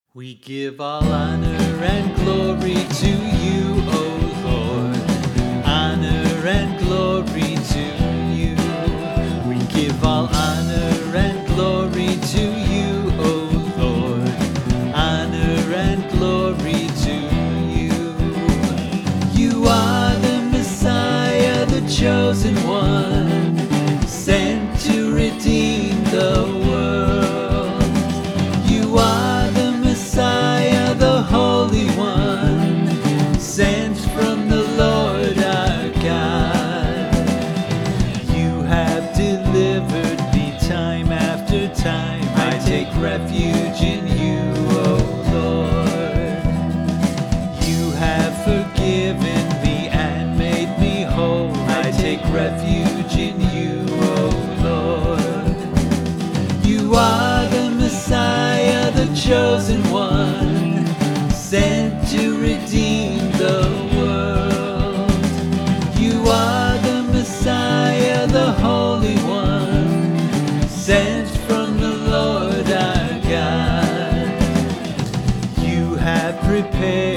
We give all honor and glory to you, O Lord. Honor and glory to you. We give all honor and glory to you, O Lord. Honor and glory to you. You are the Messiah, the chosen one, sent to redeem the world. You are the Messiah, the Holy One, sent from the Lord our God. You have delivered me time after time. I take refuge in you, O Lord. You have forgiven me and made me whole. I take refuge in you, O Lord. You are the Messiah, the chosen one, sent to redeem the world. You are the Messiah, the Holy One, sent from the Lord our God. You have prepared